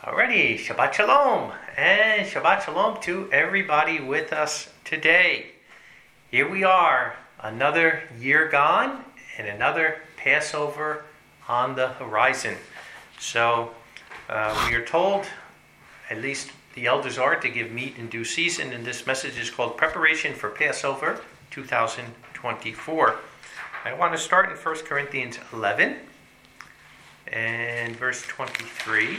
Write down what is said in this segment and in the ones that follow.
Alrighty, Shabbat Shalom, and Shabbat Shalom to everybody with us today. Here we are, another year gone, and another Passover on the horizon. So, we are told, at least the elders are, to give meat in due season, and this message is called Preparation for Passover 2024. I want to start in 1 Corinthians 11 and verse 23.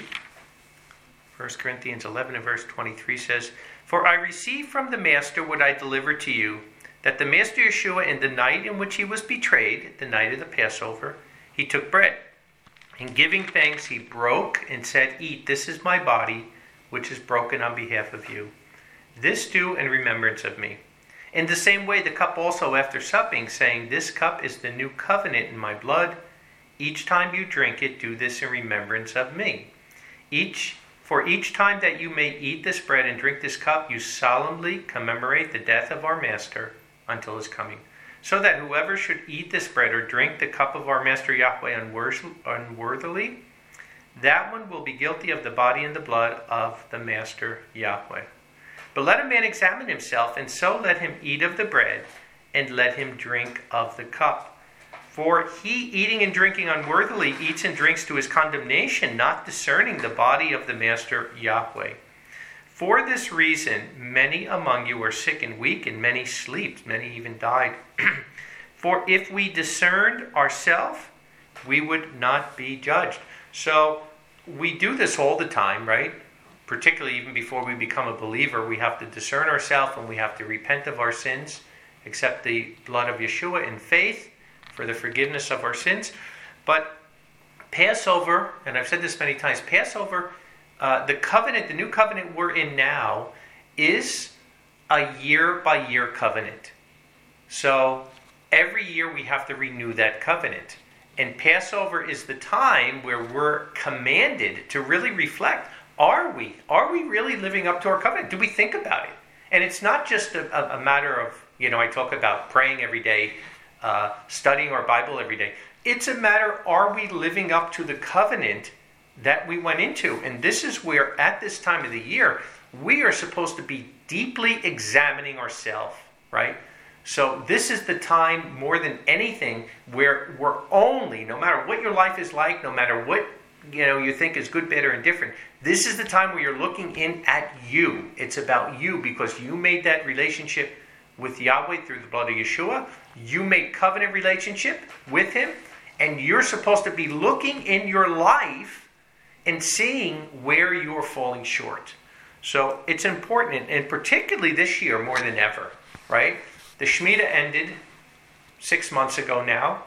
1 Corinthians 11 and verse 23 says, "For I received from the Master what I delivered to you, that the Master Yeshua, in the night in which he was betrayed, the night of the Passover, he took bread. And giving thanks, he broke and said, 'Eat, this is my body, which is broken on behalf of you. This do in remembrance of me.' In the same way, the cup also after supping, saying, 'This cup is the new covenant in my blood. Each time you drink it, do this in remembrance of me. For each time that you may eat this bread and drink this cup, you solemnly commemorate the death of our Master until his coming. So that whoever should eat this bread or drink the cup of our Master Yahweh unworthily, that one will be guilty of the body and the blood of the Master Yahweh. But let a man examine himself, and so let him eat of the bread, and let him drink of the cup. For he, eating and drinking unworthily, eats and drinks to his condemnation, not discerning the body of the Master Yahweh. For this reason, many among you are sick and weak, and many sleep, many even died. For if we discerned ourselves, we would not be judged." So we do this all the time, right? Particularly even before we become a believer, we have to discern ourselves and we have to repent of our sins, accept the blood of Yeshua in faith for the forgiveness of our sins. But Passover, and I've said this many times, Passover, the covenant, the new covenant we're in now, is a year-by-year covenant. So every year we have to renew that covenant. And Passover is the time where we're commanded to really reflect, are we really living up to our covenant? Do we think about it? And it's not just a matter of, I talk about praying every day, studying our Bible every day. It's a matter, are we living up to the covenant that we went into? And this is where, at this time of the year, we are supposed to be deeply examining ourselves, right? So this is the time, more than anything, where we're only, no matter what your life is like, no matter what you think is good, bad, or indifferent, this is the time where you're looking in at you. It's about you, because you made that relationship with Yahweh through the blood of Yeshua. You made covenant relationship with him, and you're supposed to be looking in your life and seeing where you're falling short. So it's important, and particularly this year more than ever, right? The Shemitah ended 6 months ago now.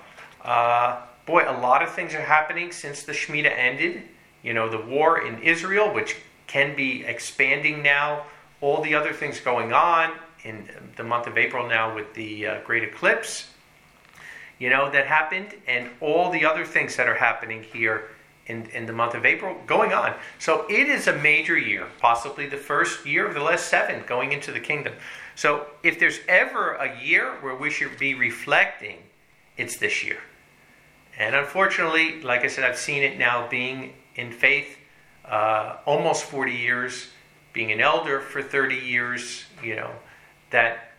A lot of things are happening since the Shemitah ended. The war in Israel, which can be expanding now. All the other things going on in the month of April now with the great eclipse, that happened, and all the other things that are happening here in the month of April going on. So it is a major year, possibly the first year of the last 7 going into the kingdom. So if there's ever a year where we should be reflecting, it's this year. And unfortunately, like I said, I've seen it now being in faith almost 40 years, being an elder for 30 years, that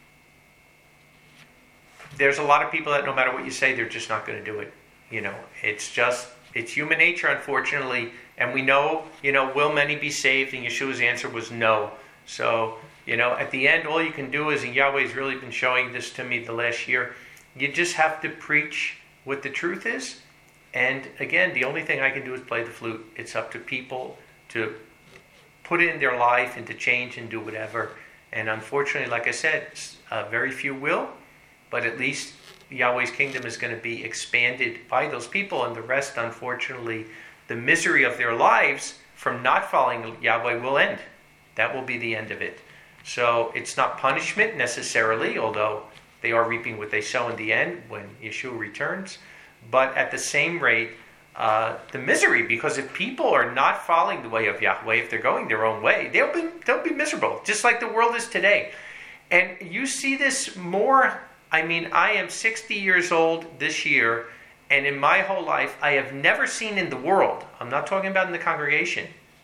there's a lot of people that no matter what you say, they're just not going to do it. It's human nature, unfortunately. And we know, will many be saved? And Yeshua's answer was no. So, at the end, all you can do is, and Yahweh's really been showing this to me the last year, you just have to preach what the truth is. And again, the only thing I can do is play the flute. It's up to people to put it in their life and to change and do whatever. And unfortunately, like I said, very few will, but at least Yahweh's kingdom is going to be expanded by those people, and the rest, unfortunately, the misery of their lives from not following Yahweh will end. That will be the end of it. So it's not punishment necessarily, although they are reaping what they sow in the end when Yeshua returns, but at the same rate, the misery, because if people are not following the way of Yahweh, if they're going their own way, they'll be miserable, just like the world is today. And you see this more. I am 60 years old this year, and in my whole life, I have never seen in the world, I'm not talking about in the congregation,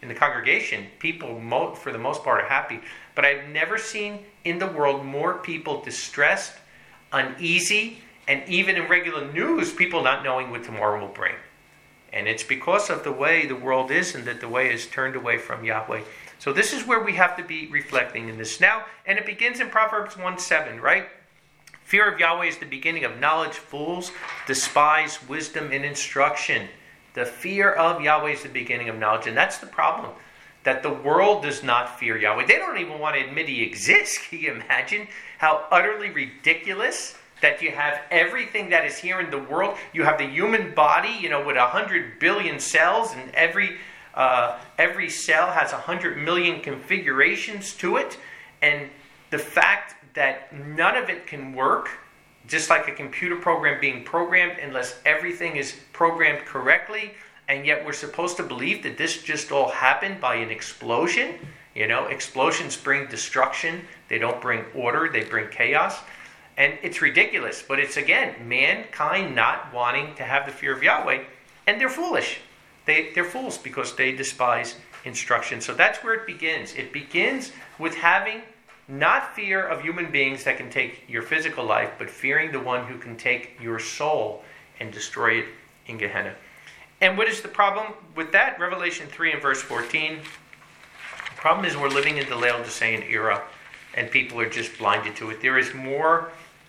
in the congregation, people for the most part are happy. But I've never seen in the world more people distressed, uneasy, and even in regular news, people not knowing what tomorrow will bring. And it's because of the way the world is and that the way is turned away from Yahweh. So this is where we have to be reflecting in this now. And it begins in Proverbs 1:7, right? Fear of Yahweh is the beginning of knowledge. Fools despise wisdom and instruction. The fear of Yahweh is the beginning of knowledge. And that's the problem, that the world does not fear Yahweh. They don't even want to admit he exists. Can you imagine how utterly ridiculous that you have everything that is here in the world? You have the human body, with 100 billion cells, and every cell has 100 million configurations to it. And the fact that none of it can work, just like a computer program being programmed, unless everything is programmed correctly. And yet we're supposed to believe that this just all happened by an explosion. Explosions bring destruction. They don't bring order. They bring chaos. And it's ridiculous. But it's, again, mankind not wanting to have the fear of Yahweh. And they're foolish. They're fools because they despise instruction. So that's where it begins. It begins with having not fear of human beings that can take your physical life, but fearing the one who can take your soul and destroy it in Gehenna. And what is the problem with that? Revelation 3 and verse 14. The problem is we're living in the Laodicean era, and people are just blinded to it. There is more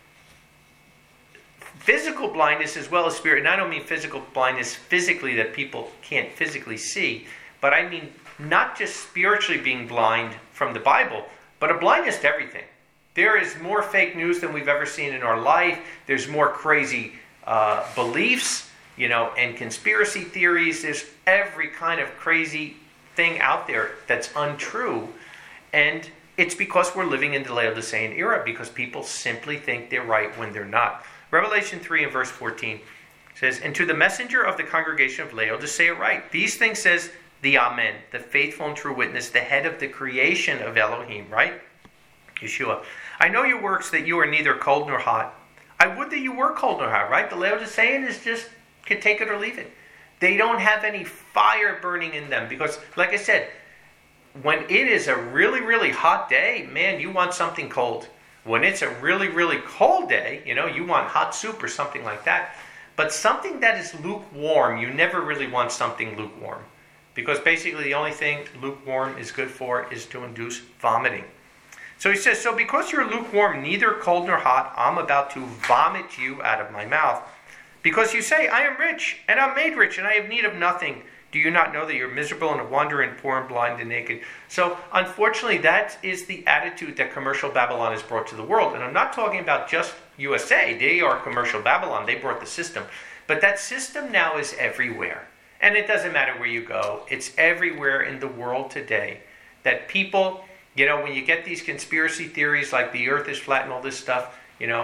physical blindness as well as spirit. And I don't mean physical blindness physically that people can't physically see, but I mean not just spiritually being blind from the Bible, but a blindness to everything. There is more fake news than we've ever seen in our life. There's more crazy beliefs, and conspiracy theories. There's every kind of crazy thing out there that's untrue. And it's because we're living in the Laodicean era, because people simply think they're right when they're not. Revelation 3 and verse 14 says, "And to the messenger of the congregation of Laodicea write, these things says the Amen, the faithful and true witness, the head of the creation of Elohim," right? Yeshua. "I know your works, that you are neither cold nor hot. I would that you were cold nor hot," right? The Laodicean is just, can take it or leave it. They don't have any fire burning in them because, like I said, when it is a really, really hot day, man, you want something cold. When it's a really, really cold day, you want hot soup or something like that. But something that is lukewarm, you never really want something lukewarm. Because basically the only thing lukewarm is good for is to induce vomiting. So he says, "So because you're lukewarm, neither cold nor hot, I'm about to vomit you out of my mouth. Because you say, I am rich, and I'm made rich, and I have need of nothing. Do you not know that you're miserable and a wanderer and poor and blind and naked?" So unfortunately, that is the attitude that commercial Babylon has brought to the world. And I'm not talking about just USA. They are commercial Babylon. They brought the system. But that system now is everywhere. And it doesn't matter where you go. It's everywhere in the world today that people, when you get these conspiracy theories like the earth is flat and all this stuff,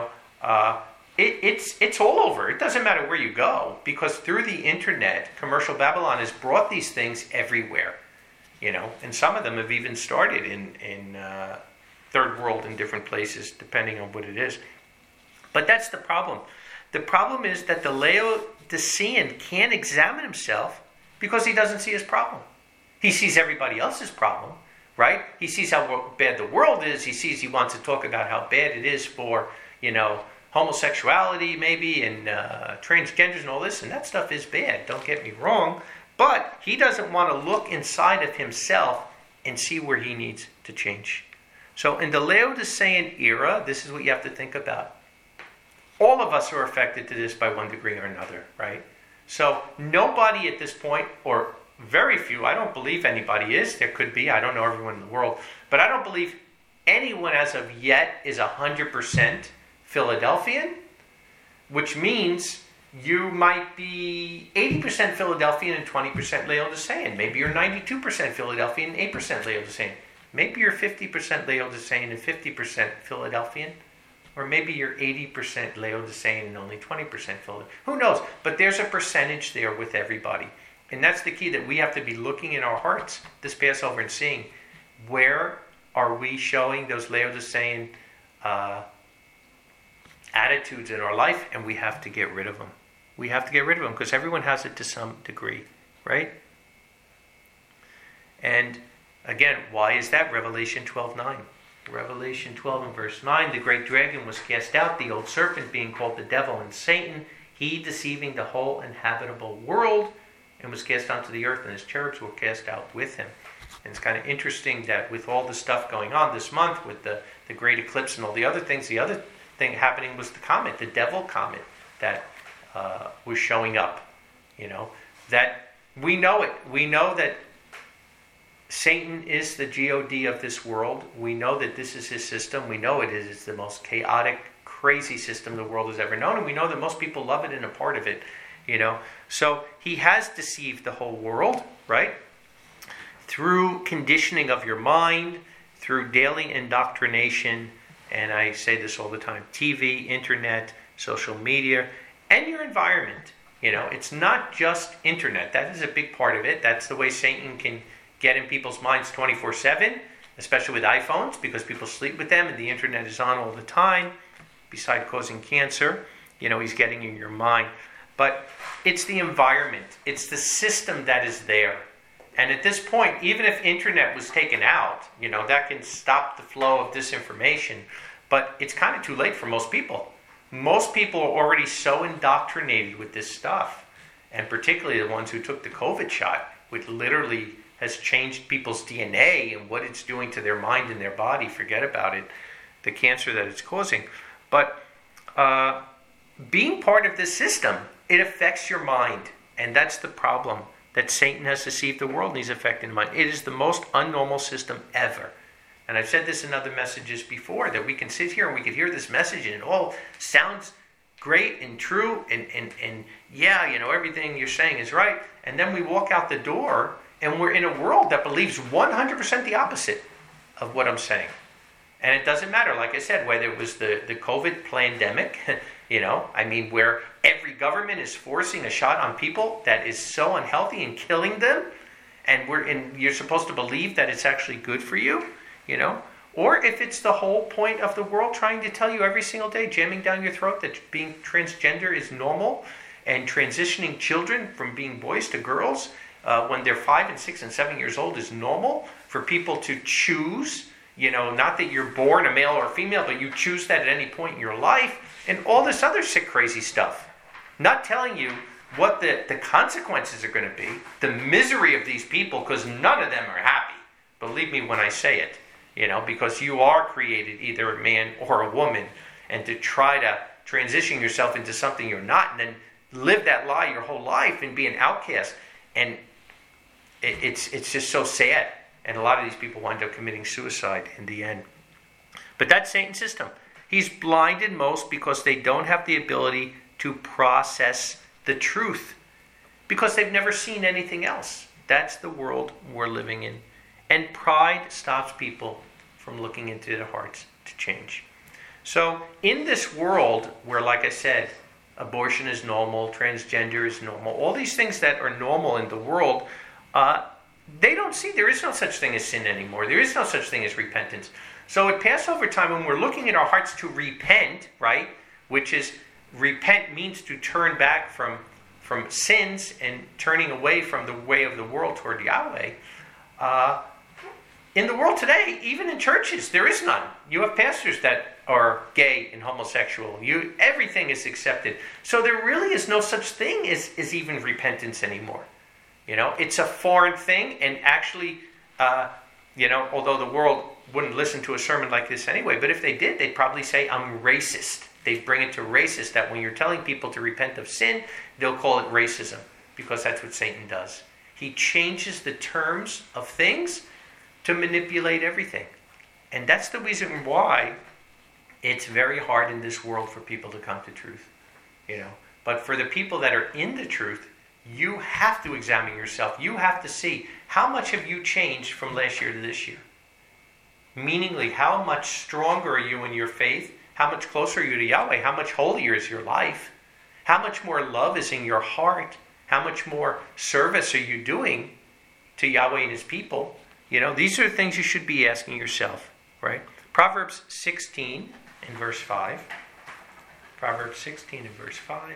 it's all over. It doesn't matter where you go, because through the internet, commercial Babylon has brought these things everywhere. And some of them have even started in third world in different places, depending on what it is. But that's the problem. The problem is that the Laodicean can't examine himself because he doesn't see his problem. He sees everybody else's problem, right? He sees how bad the world is. He wants to talk about how bad it is for, homosexuality maybe and transgenders and all this. And that stuff is bad, don't get me wrong. But he doesn't want to look inside of himself and see where he needs to change. So in the Laodicean era, this is what you have to think about. All of us are affected to this by one degree or another, right? So nobody at this point, or very few, I don't believe anybody is. There could be, I don't know everyone in the world, but I don't believe anyone as of yet is 100% Philadelphian, which means you might be 80% Philadelphian and 20% Laodicean. Maybe you're 92% Philadelphian and 8% Laodicean. Maybe you're 50% Laodicean and 50% Philadelphian. Or maybe you're 80% Laodicean and only 20% Philadelphian. Who knows? But there's a percentage there with everybody. And that's the key, that we have to be looking in our hearts this Passover and seeing, where are we showing those Laodicean attitudes in our life, and we have to get rid of them. We have to get rid of them because everyone has it to some degree, right? And again, why is that? Revelation 12:9. Revelation 12 and verse 9, the great dragon was cast out, the old serpent being called the devil and Satan, he deceiving the whole inhabitable world, and was cast onto the earth, and his cherubs were cast out with him. And it's kind of interesting that with all the stuff going on this month, with the great eclipse and all the other things, the other thing happening was the comet, the devil comet, that was showing up. That we know it. We know that Satan is the God of this world. We know that this is his system. We know it is the most chaotic, crazy system the world has ever known. And we know that most people love it and are part of it. So he has deceived the whole world, right? Through conditioning of your mind, through daily indoctrination, and I say this all the time, TV, internet, social media, and your environment. It's not just internet. That is a big part of it. That's the way Satan can get in people's minds 24/7, especially with iPhones, because people sleep with them and the internet is on all the time. Besides causing cancer, he's getting in your mind. But it's the environment. It's the system that is there. And at this point, even if internet was taken out, that can stop the flow of disinformation. But it's kind of too late for most people. Most people are already so indoctrinated with this stuff. And particularly the ones who took the COVID shot, which literally has changed people's DNA and what it's doing to their mind and their body. Forget about it, the cancer that it's causing. But being part of this system, it affects your mind. And that's the problem, that Satan has deceived the world and he's affecting the mind. It is the most unnormal system ever. And I've said this in other messages before, that we can sit here and we can hear this message and it all sounds great and true and yeah, everything you're saying is right. And then we walk out the door and we're in a world that believes 100% the opposite of what I'm saying. And it doesn't matter, like I said, whether it was the COVID pandemic, where every government is forcing a shot on people that is so unhealthy and killing them, and you're supposed to believe that it's actually good for you, or if it's the whole point of the world trying to tell you every single day, jamming down your throat, that being transgender is normal, and transitioning children from being boys to girls when they're 5 and 6 and 7 years old is normal, for people to choose, not that you're born a male or a female, but you choose that at any point in your life, and all this other sick, crazy stuff. Not telling you what the consequences are going to be, the misery of these people, because none of them are happy. Believe me when I say it, because you are created either a man or a woman, and to try to transition yourself into something you're not, and then live that lie your whole life and be an outcast, and it's just so sad. And a lot of these people wind up committing suicide in the end. But that's Satan's system. He's blinded most because they don't have the ability to process the truth, because they've never seen anything else. That's the world we're living in. And pride stops people from looking into their hearts to change. So in this world where, like I said, abortion is normal, transgender is normal, all these things that are normal in the world, they don't see there is no such thing as sin anymore. There is no such thing as repentance. So at Passover time, when we're looking in our hearts to repent, right, which is, repent means to turn back from sins and turning away from the way of the world toward Yahweh. In the world today, even in churches, there is none. You have pastors that are gay and homosexual. Everything is accepted. So there really is no such thing as even repentance anymore. It's a foreign thing, and actually, although the world wouldn't listen to a sermon like this anyway, but if they did, they'd probably say, I'm racist. They'd bring it to racist, that when you're telling people to repent of sin, they'll call it racism, because that's what Satan does. He changes the terms of things to manipulate everything. And that's the reason why it's very hard in this world for people to come to truth. But for the people that are in the truth, you have to examine yourself. You have to see, how much have you changed from last year to this year? Meaningly, how much stronger are you in your faith? How much closer are you to Yahweh? How much holier is your life? How much more love is in your heart? How much more service are you doing to Yahweh and His people? These are the things you should be asking yourself, right? Proverbs 16 and verse 5. Proverbs 16 and verse 5.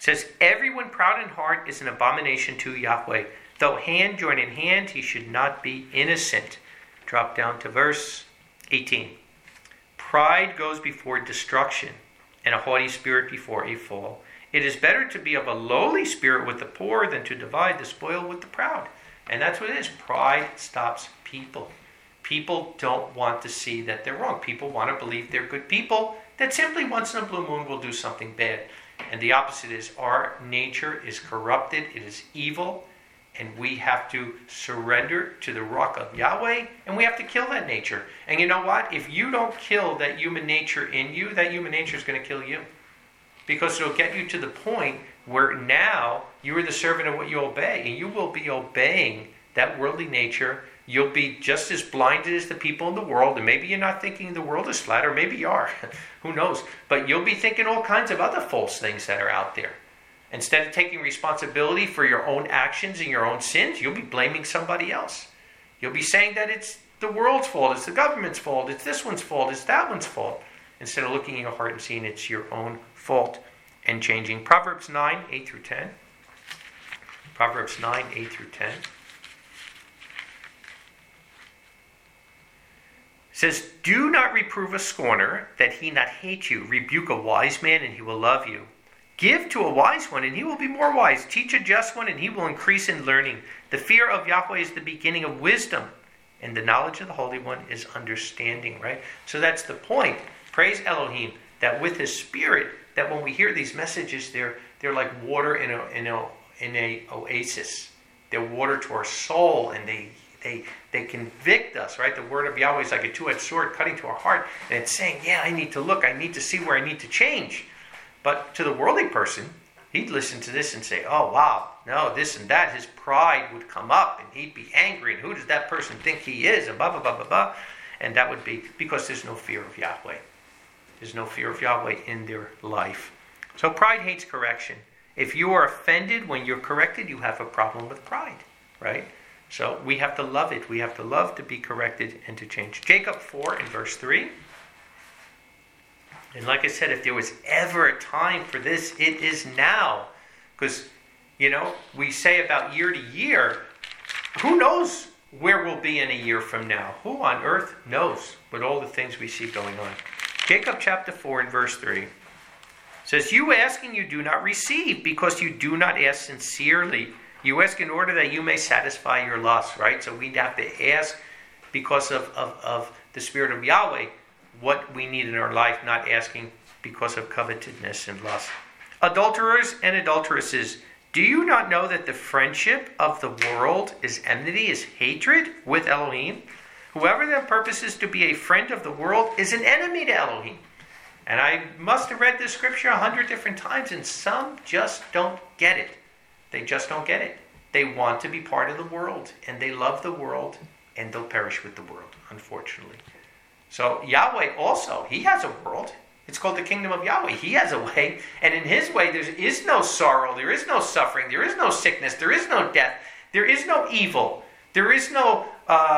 says, everyone proud in heart is an abomination to Yahweh. Though hand join in hand, he should not be innocent. Drop down to verse 18. Pride goes before destruction, and a haughty spirit before a fall. It is better to be of a lowly spirit with the poor than to divide the spoil with the proud. And that's what it is. Pride stops people. People don't want to see that they're wrong. People want to believe they're good people that simply once in a blue moon will do something bad. And the opposite is our nature is corrupted. It is evil. And we have to surrender to the rock of Yahweh, and we have to kill that nature. And you know what? If you don't kill that human nature in you, that human nature is going to kill you. Because it'll get you to the point where now you are the servant of what you obey, and you will be obeying that worldly nature. You'll be just as blinded as the people in the world, and maybe you're not thinking the world is flat, or maybe you are. Who knows? But you'll be thinking all kinds of other false things that are out there. Instead of taking responsibility for your own actions and your own sins, you'll be blaming somebody else. You'll be saying that it's the world's fault, it's the government's fault, it's this one's fault, it's that one's fault. Instead of looking in your heart and seeing it's your own fault and changing. Proverbs 9, 8 through 10. Proverbs 9, 8 through 10. It says, do not reprove a scorner, that he not hate you. Rebuke a wise man, and he will love you. Give to a wise one, and he will be more wise. Teach a just one, and he will increase in learning. The fear of Yahweh is the beginning of wisdom, and the knowledge of the Holy One is understanding, right? So that's the point. Praise Elohim, that with his spirit, that when we hear these messages, they're like water in a oasis. They're water to our soul, and they convict us, right? The word of Yahweh is like a two-edged sword cutting to our heart, and it's saying, yeah, I need to look, I need to see where I need to change. But to the worldly person, he'd listen to this and say, oh, wow, no, this and that. His pride would come up, and he'd be angry, and who does that person think he is, and blah, blah, blah, blah, blah. And that would be because there's no fear of Yahweh. There's no fear of Yahweh in their life. So pride hates correction. If you are offended when you're corrected, you have a problem with pride, right? So we have to love it. We have to love to be corrected and to change. Jacob 4 in verse 3. And like I said, if there was ever a time for this, it is now. Because, we say about year to year, who knows where we'll be in a year from now? Who on earth knows with all the things we see going on? Jacob chapter 4 and verse 3 says, you ask and you do not receive, because you do not ask sincerely. You ask in order that you may satisfy your lust, right? So we'd have to ask because of the Spirit of Yahweh, what we need in our life, not asking because of covetousness and lust. Adulterers and adulteresses, do you not know that the friendship of the world is enmity, is hatred with Elohim? Whoever then purposes to be a friend of the world is an enemy to Elohim. And I must have read this scripture 100 different times, and some just don't get it. They just don't get it. They want to be part of the world, and they love the world, and they'll perish with the world, unfortunately. So Yahweh also, he has a world. It's called the kingdom of Yahweh. He has a way. And in his way, there is no sorrow. There is no suffering. There is no sickness. There is no death. There is no evil. There is no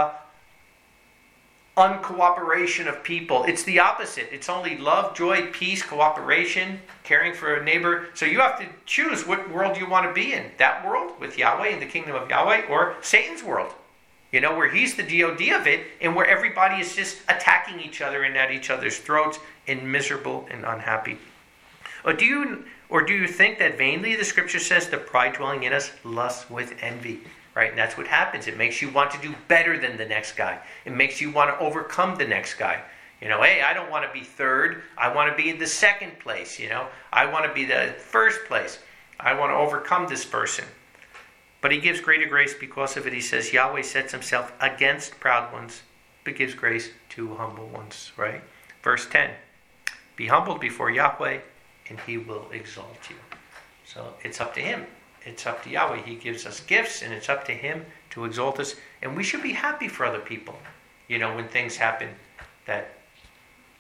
uncooperation of people. It's the opposite. It's only love, joy, peace, cooperation, caring for a neighbor. So you have to choose what world you want to be in. That world with Yahweh in the kingdom of Yahweh, or Satan's world. Where he's the DOD of it, and where everybody is just attacking each other and at each other's throats and miserable and unhappy. Or do you think that vainly the scripture says the pride dwelling in us lusts with envy? Right? And that's what happens. It makes you want to do better than the next guy. It makes you want to overcome the next guy. Hey, I don't want to be third. I want to be in the second place. I want to be the first place. I want to overcome this person. But he gives greater grace because of it. He says, Yahweh sets himself against proud ones, but gives grace to humble ones, right? Verse 10, be humbled before Yahweh, and he will exalt you. So it's up to him. It's up to Yahweh. He gives us gifts, and it's up to him to exalt us. And we should be happy for other people, when things happen that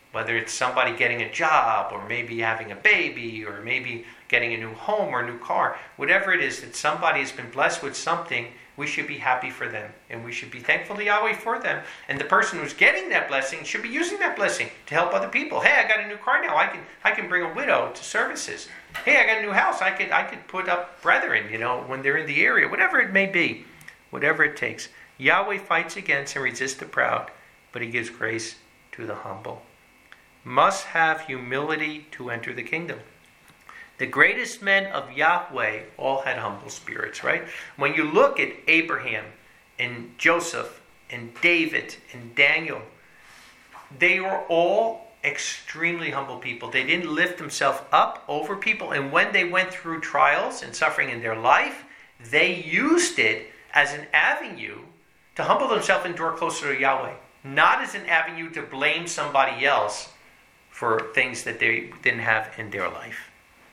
Whether it's somebody getting a job, or maybe having a baby, or maybe getting a new home or a new car. Whatever it is that somebody has been blessed with something, we should be happy for them. And we should be thankful to Yahweh for them. And the person who's getting that blessing should be using that blessing to help other people. Hey, I got a new car now. I can bring a widow to services. Hey, I got a new house. I could put up brethren, when they're in the area. Whatever it may be. Whatever it takes. Yahweh fights against and resists the proud, but he gives grace to the humble. Must have humility to enter the kingdom. The greatest men of Yahweh all had humble spirits, right? When you look at Abraham and Joseph and David and Daniel, they were all extremely humble people. They didn't lift themselves up over people. And when they went through trials and suffering in their life, they used it as an avenue to humble themselves and draw closer to Yahweh. Not as an avenue to blame somebody else for things that they didn't have in their life.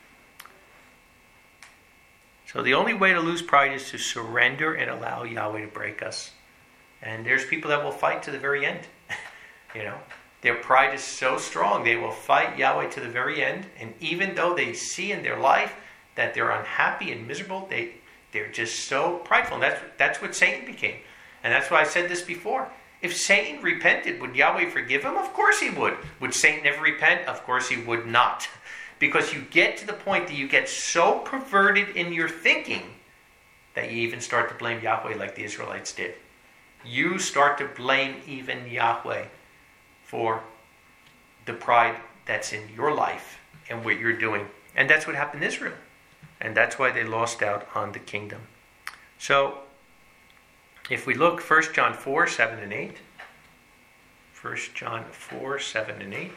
So the only way to lose pride is to surrender and allow Yahweh to break us. And there's people that will fight to the very end. Their pride is so strong, they will fight Yahweh to the very end. And even though they see in their life that they're unhappy and miserable, they're just so prideful. And that's what Satan became. And that's why I said this before. If Satan repented, would Yahweh forgive him? Of course he would. Would Satan ever repent? Of course he would not. Because you get to the point that you get so perverted in your thinking that you even start to blame Yahweh like the Israelites did. You start to blame even Yahweh for the pride that's in your life and what you're doing. And that's what happened in Israel. And that's why they lost out on the kingdom. So, if we look 1 John 4, 7 and 8. 1 John 4, 7 and 8.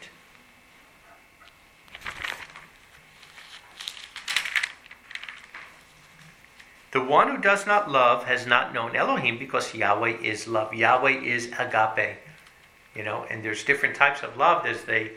The one who does not love has not known Elohim, because Yahweh is love. Yahweh is agape. And there's different types of love. There's the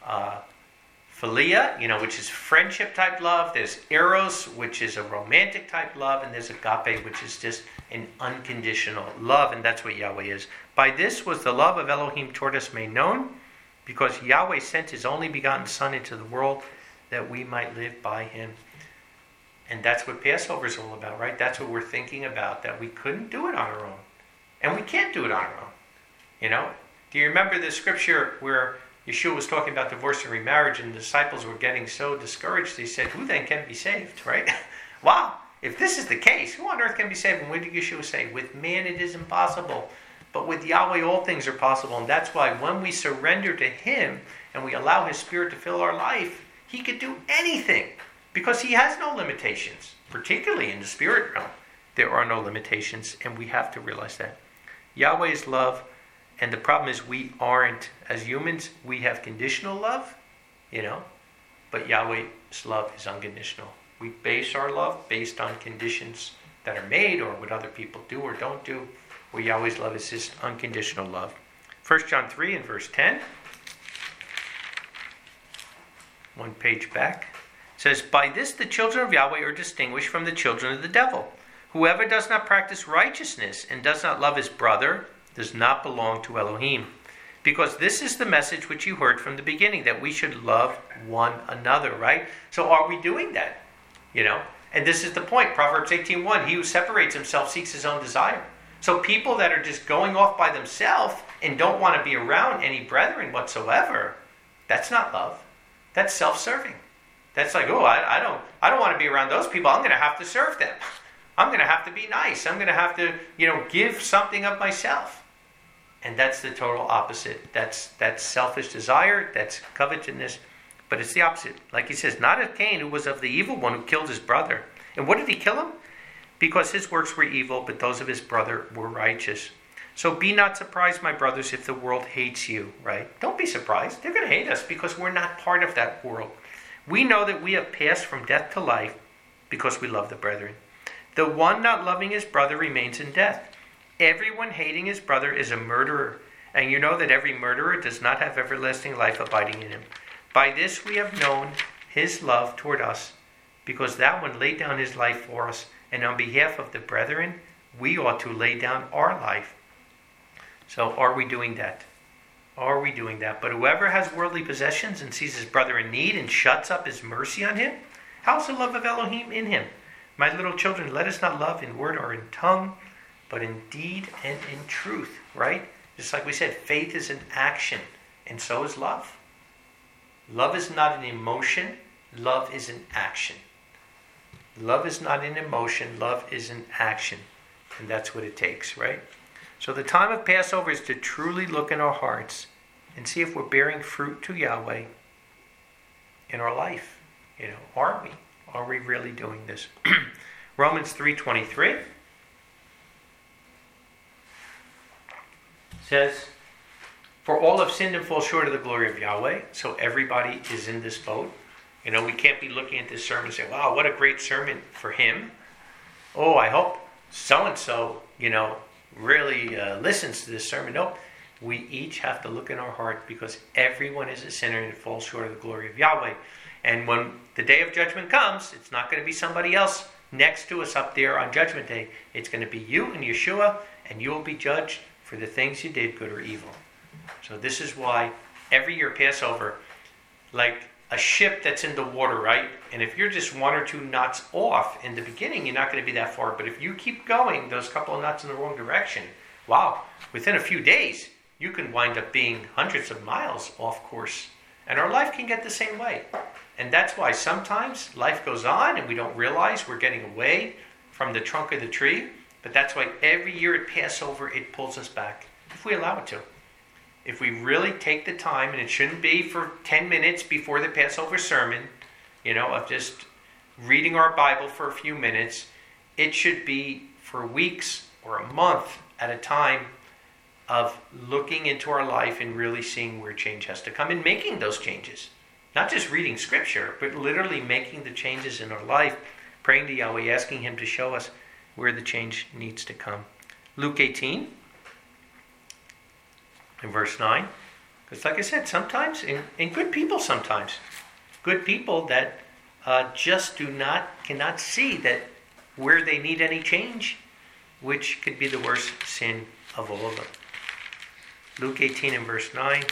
philia, which is friendship type love. There's eros, which is a romantic type love. And there's agape, which is just an unconditional love. And that's what Yahweh is. By this was the love of Elohim toward us made known, because Yahweh sent his only begotten Son into the world that we might live by him. And that's what Passover is all about, right? That's what we're thinking about, that we couldn't do it on our own. And we can't do it on our own. Do you remember the scripture where Yeshua was talking about divorce and remarriage, and the disciples were getting so discouraged, they said, who then can be saved, right? Wow, if this is the case, who on earth can be saved? And what did Yeshua say? With man it is impossible, but with Yahweh all things are possible. And that's why when we surrender to him and we allow his Spirit to fill our life, he could do anything, because he has no limitations, particularly in the spirit realm. There are no limitations, and we have to realize that. Yahweh is love. And the problem is we aren't. As humans, we have conditional love, but Yahweh's love is unconditional. We base our love based on conditions that are made, or what other people do or don't do, where Yahweh's love is just unconditional love. 1 John 3 and verse 10, one page back, says, by this the children of Yahweh are distinguished from the children of the devil. Whoever does not practice righteousness and does not love his brother does not belong to Elohim. Because this is the message which you heard from the beginning, that we should love one another, right? So are we doing that? And this is the point. Proverbs 18:1, he who separates himself seeks his own desire. So people that are just going off by themselves and don't want to be around any brethren whatsoever, that's not love. That's self-serving. That's like, I don't want to be around those people. I'm going to have to serve them. I'm going to have to be nice. I'm going to have to, give something of myself. And that's the total opposite. That's selfish desire. That's covetousness. But it's the opposite. Like he says, not as Cain, who was of the evil one, who killed his brother. And what did he kill him? Because his works were evil, but those of his brother were righteous. So be not surprised, my brothers, if the world hates you, right? Don't be surprised. They're going to hate us because we're not part of that world. We know that we have passed from death to life because we love the brethren. The one not loving his brother remains in death. Everyone hating his brother is a murderer, and you know that every murderer does not have everlasting life abiding in him. By this we have known his love toward us, because that one laid down his life for us, and on behalf of the brethren, we ought to lay down our life. So are we doing that? Are we doing that? But whoever has worldly possessions and sees his brother in need and shuts up his mercy on him, how's the love of Elohim in him? My little children, let us not love in word or in tongue, but in deed and in truth, right? Just like we said, faith is an action, and so is love. Love is not an emotion, love is an action. Love is not an emotion, love is an action. And that's what it takes, right? So the time of Passover is to truly look in our hearts and see if we're bearing fruit to Yahweh in our life. Are we? Are we really doing this? Romans 3:23 says, for all have sinned and fall short of the glory of Yahweh. So everybody is in this boat. We can't be looking at this sermon and say, wow, what a great sermon for him. Oh, I hope so-and-so, really listens to this sermon. Nope. We each have to look in our heart because everyone is a sinner and falls short of the glory of Yahweh. And when the day of judgment comes, it's not going to be somebody else next to us up there on Judgment Day. It's going to be you and Yeshua, and you will be judged for the things you did, good or evil. So this is why every year Passover, like a ship that's in the water, right? And if you're just 1 or 2 knots off in the beginning, you're not going to be that far. But if you keep going those couple of knots in the wrong direction, wow, within a few days, you can wind up being hundreds of miles off course. And our life can get the same way. And that's why sometimes life goes on and we don't realize we're getting away from the trunk of the tree. But that's why every year at Passover, it pulls us back, if we allow it to. If we really take the time, and it shouldn't be for 10 minutes before the Passover sermon, of just reading our Bible for a few minutes, it should be for weeks or a month at a time of looking into our life and really seeing where change has to come and making those changes. Not just reading scripture, but literally making the changes in our life, praying to Yahweh, asking him to show us where the change needs to come. Luke 18. In verse 9, because like I said, sometimes, and good people sometimes, good people that just cannot see that where they need any change, which could be the worst sin of all of them. Luke 18 and verse 9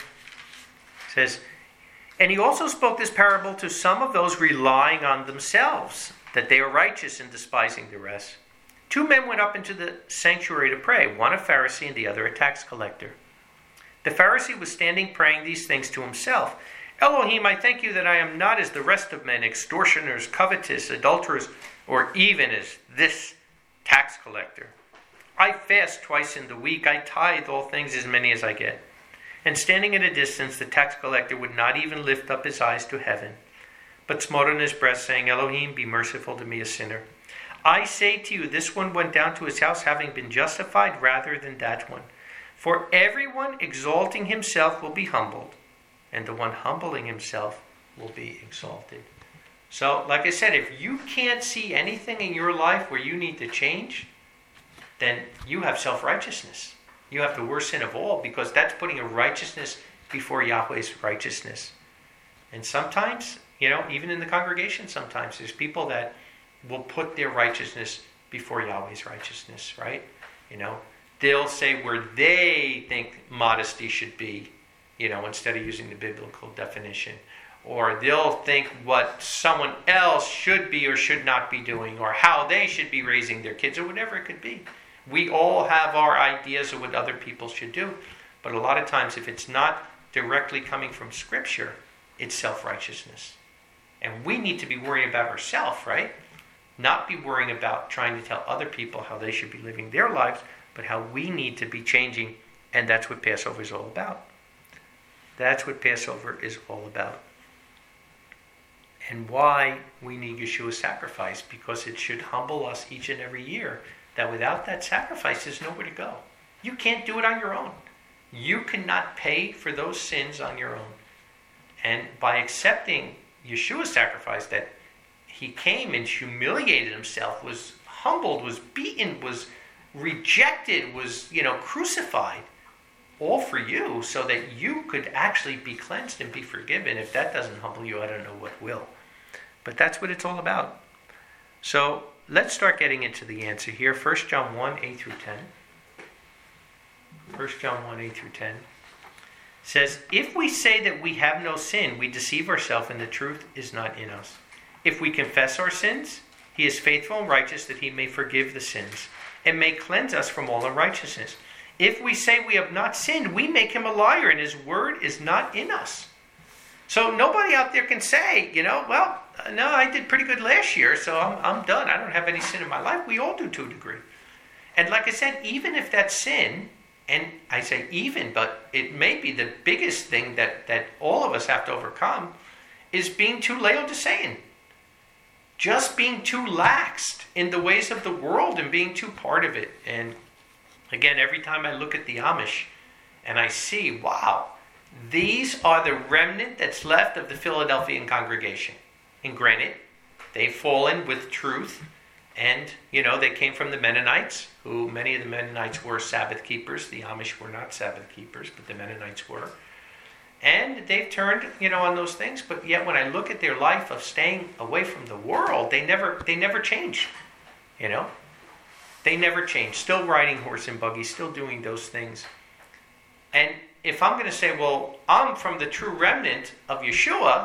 says, and he also spoke this parable to some of those relying on themselves, that they are righteous and despising the rest. 2 men went up into the sanctuary to pray, one a Pharisee and the other a tax collector. The Pharisee was standing praying these things to himself. Elohim, I thank you that I am not as the rest of men, extortioners, covetous, adulterers, or even as this tax collector. I fast twice in the week. I tithe all things as many as I get. And standing at a distance, the tax collector would not even lift up his eyes to heaven, but smote on his breast, saying, Elohim, be merciful to me, a sinner. I say to you, this one went down to his house having been justified rather than that one. For everyone exalting himself will be humbled, and the one humbling himself will be exalted. So, like I said, if you can't see anything in your life where you need to change, then you have self-righteousness. You have the worst sin of all, because that's putting a righteousness before Yahweh's righteousness. And sometimes, even in the congregation, sometimes there's people that will put their righteousness before Yahweh's righteousness, right? They'll say where they think modesty should be, instead of using the biblical definition. Or they'll think what someone else should be or should not be doing, or how they should be raising their kids, or whatever it could be. We all have our ideas of what other people should do. But a lot of times, if it's not directly coming from Scripture, it's self-righteousness. And we need to be worrying about ourselves, right? Not be worrying about trying to tell other people how they should be living their lives, but how we need to be changing, and that's what Passover is all about. That's what Passover is all about. And why we need Yeshua's sacrifice, because it should humble us each and every year, that without that sacrifice, there's nowhere to go. You can't do it on your own. You cannot pay for those sins on your own. And by accepting Yeshua's sacrifice, that he came and humiliated himself, was humbled, was beaten, was rejected, was, crucified, all for you, so that you could actually be cleansed and be forgiven. If that doesn't humble you, I don't know what will. But that's what it's all about. So let's start getting into the answer here. 1 John 1, 8 through 10. 1 John 1, 8 through 10 says, if we say that we have no sin, we deceive ourselves and the truth is not in us. If we confess our sins, he is faithful and righteous that he may forgive the sins and may cleanse us from all unrighteousness. If we say we have not sinned, we make him a liar and his word is not in us. So nobody out there can say, well, no, I did pretty good last year, so I'm done. I don't have any sin in my life. We all do to a degree. And like I said, even if that's sin, and I say even, but it may be the biggest thing that all of us have to overcome, is being too Laodicean. Just being too laxed in the ways of the world and being too part of it. And again, every time I look at the Amish and I see, wow, these are the remnant that's left of the Philadelphian congregation. And granted, they've fallen with truth. And, they came from the Mennonites, who many of the Mennonites were Sabbath keepers. The Amish were not Sabbath keepers, but the Mennonites were. And they've turned, on those things. But yet when I look at their life of staying away from the world, they never changed. They never changed. Still riding horse and buggy, still doing those things. And if I'm going to say, well, I'm from the true remnant of Yeshua,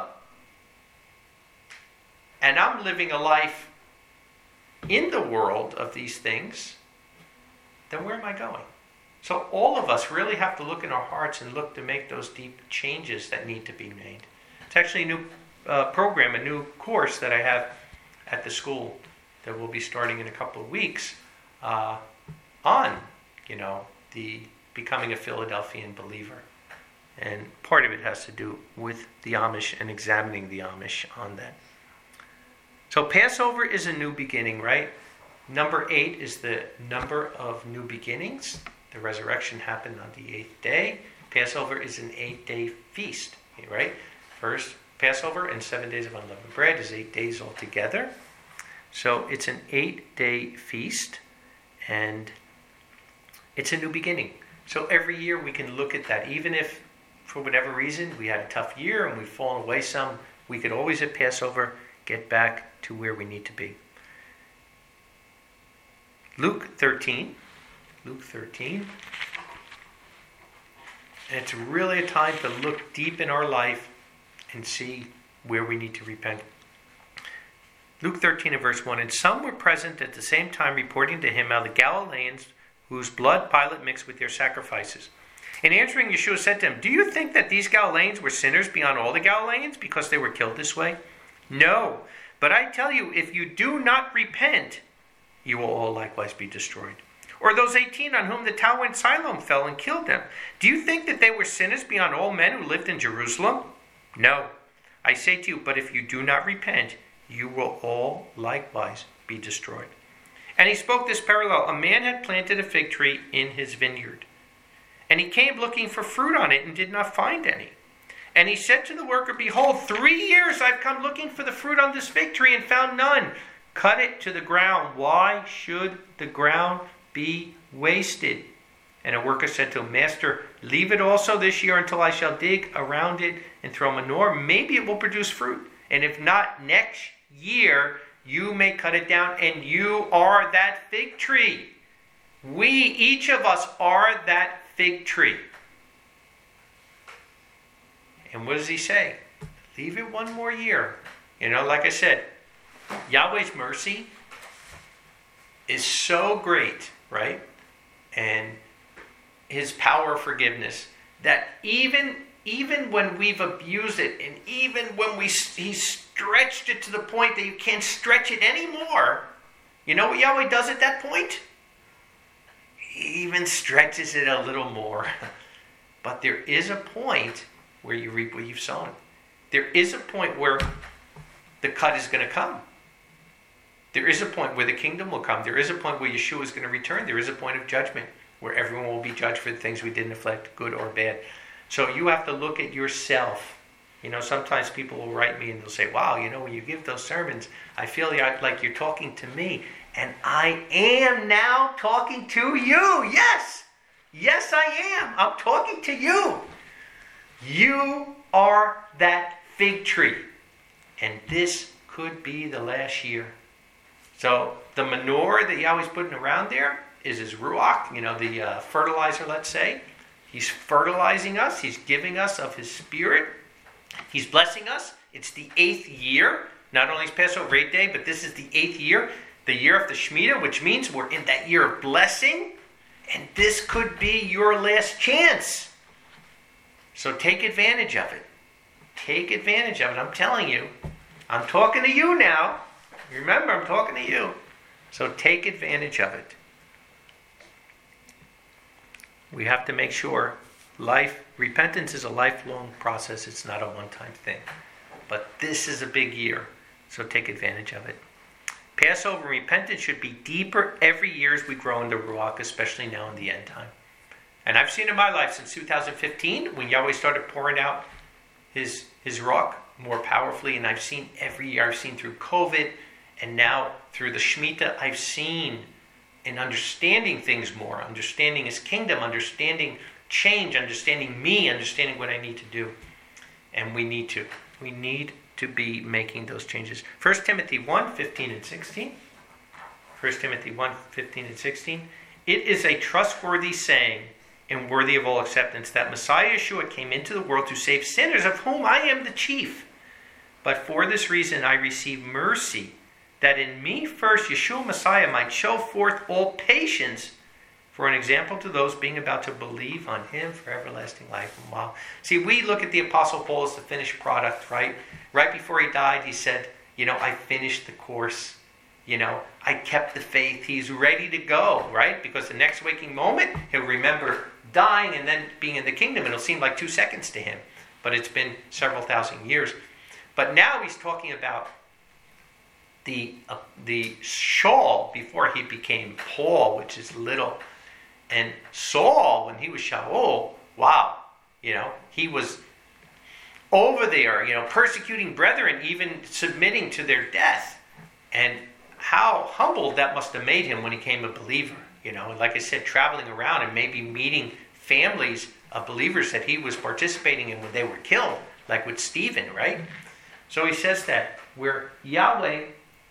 and I'm living a life in the world of these things, then where am I going? So all of us really have to look in our hearts and look to make those deep changes that need to be made. It's actually a new program, a new course that I have at the school that will be starting in a couple of weeks on, the becoming a Philadelphian believer. And part of it has to do with the Amish and examining the Amish on that. So Passover is a new beginning, right? Number 8 is the number of new beginnings. The resurrection happened on the 8th day. Passover is an 8-day feast, right? First Passover and 7 days of unleavened bread is 8 days altogether. So it's an 8-day feast, and it's a new beginning. So every year we can look at that. Even if, for whatever reason, we had a tough year and we've fallen away some, we could always at Passover get back to where we need to be. Luke 13. And it's really a time to look deep in our life and see where we need to repent. Luke 13 and verse 1. And some were present at the same time reporting to him how the Galileans, whose blood Pilate mixed with their sacrifices. And answering, Yeshua said to him, do you think that these Galileans were sinners beyond all the Galileans because they were killed this way? No, but I tell you, if you do not repent, you will all likewise be destroyed. Or those 18 on whom the tower in Siloam fell and killed them. Do you think that they were sinners beyond all men who lived in Jerusalem? No, I say to you, but if you do not repent, you will all likewise be destroyed. And he spoke this parallel. A man had planted a fig tree in his vineyard, and he came looking for fruit on it and did not find any. And he said to the worker, behold, 3 years I've come looking for the fruit on this fig tree and found none. Cut it to the ground. Why should the ground be wasted? And a worker said to him, Master, leave it also this year until I shall dig around it and throw manure. Maybe it will produce fruit. And if not, next year you may cut it down, and you are that fig tree. We, each of us, are that fig tree. And what does he say? Leave it one more year. Like I said, Yahweh's mercy is so great, right? And his power of forgiveness, that even when we've abused it, and even when he stretched it to the point that you can't stretch it anymore, you know what Yahweh does at that point? He even stretches it a little more. But there is a point where you reap what you've sown. There is a point where the cut is going to come. There is a point where the kingdom will come. There is a point where Yeshua is going to return. There is a point of judgment where everyone will be judged for the things we did neglect, good or bad. So you have to look at yourself. Sometimes people will write me and they'll say, wow, when you give those sermons, I feel like you're talking to me. And I am now talking to you. Yes. Yes, I am. I'm talking to you. You are that fig tree. And this could be the last year. So the manure that Yahweh's putting around there is his ruach, the fertilizer, let's say. He's fertilizing us. He's giving us of his Spirit. He's blessing us. It's the 8th year. Not only is Passover 8th day, but this is the 8th year, the year of the Shemitah, which means we're in that year of blessing. And this could be your last chance. So take advantage of it. Take advantage of it. I'm telling you. I'm talking to you now. Remember, I'm talking to you. So take advantage of it. We have to make sure repentance is a lifelong process. It's not a one-time thing. But this is a big year. So take advantage of it. Passover and repentance should be deeper every year as we grow into Ruach, especially now in the end time. And I've seen in my life since 2015, when Yahweh started pouring out his Ruach more powerfully, and I've seen every year, I've seen through COVID, and now through the Shemitah, I've seen in understanding things more, understanding his kingdom, understanding change, understanding me, understanding what I need to do. And we need to be making those changes. 1 Timothy 1, 15 and 16. 1 Timothy 1, 15 and 16. It is a trustworthy saying and worthy of all acceptance that Messiah Yeshua came into the world to save sinners, of whom I am the chief. But for this reason I receive mercy, that in me first Yeshua Messiah might show forth all patience for an example to those being about to believe on him for everlasting life. Wow. See, we look at the Apostle Paul as the finished product, right? Right before he died, he said, I finished the course. I kept the faith. He's ready to go, right? Because the next waking moment, he'll remember dying and then being in the kingdom. It'll seem like 2 seconds to him. But it's been several thousand years. But now he's talking about the Shaul before he became Paul, which is little. And Saul, when he was Shaul, wow, he was over there, persecuting brethren, even submitting to their death. And how humbled that must have made him when he became a believer. And like I said, traveling around and maybe meeting families of believers that he was participating in when they were killed, like with Stephen, right? So he says that where Yahweh,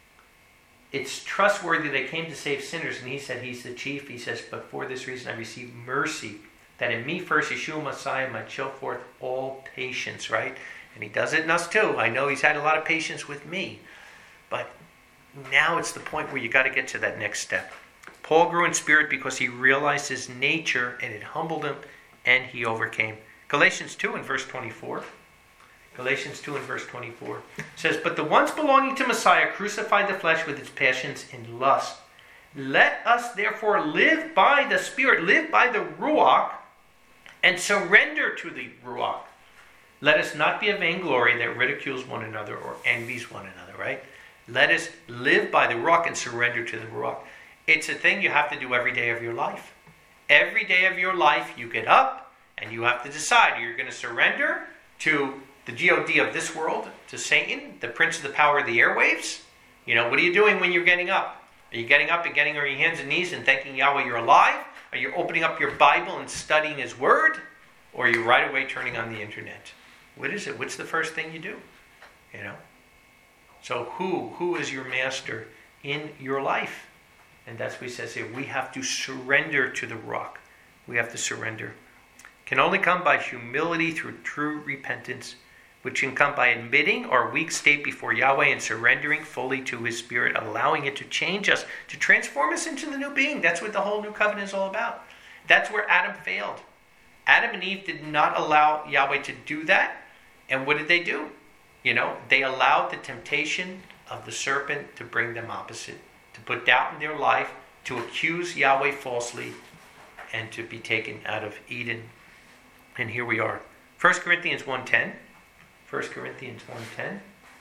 it's trustworthy that he came to save sinners, and he said he's the chief. He says, but for this reason I receive mercy, that in me first Yeshua Messiah might show forth all patience, right? And he does it in us too. I know he's had a lot of patience with me. But now it's the point where you got to get to that next step. Paul grew in spirit because he realized his nature, and it humbled him, and he overcame. Galatians 2 and verse 24. Galatians 2 and verse 24 says, but the ones belonging to Messiah crucified the flesh with its passions and lust. Let us therefore live by the Spirit, live by the Ruach, and surrender to the Ruach. Let us not be a vainglory that ridicules one another or envies one another, right? Let us live by the Ruach and surrender to the Ruach. It's a thing you have to do every day of your life. Every day of your life you get up and you have to decide you're going to surrender to the God of this world, to Satan, the prince of the power of the airwaves. What are you doing when you're getting up? Are you getting up and getting on your hands and knees and thanking Yahweh you're alive? Are you opening up your Bible and studying his word? Or are you right away turning on the internet? What is it? What's the first thing you do? So who is your master in your life? And that's what he says here. We have to surrender to the Ruach. We have to surrender. Can only come by humility through true repentance, which can come by admitting our weak state before Yahweh and surrendering fully to his Spirit, allowing it to change us, to transform us into the new being. That's what the whole new covenant is all about. That's where Adam failed. Adam and Eve did not allow Yahweh to do that. And what did they do? They allowed the temptation of the serpent to bring them opposite, to put doubt in their life, to accuse Yahweh falsely, and to be taken out of Eden. And here we are. 1 Corinthians 1:10. 1 Corinthians 1:10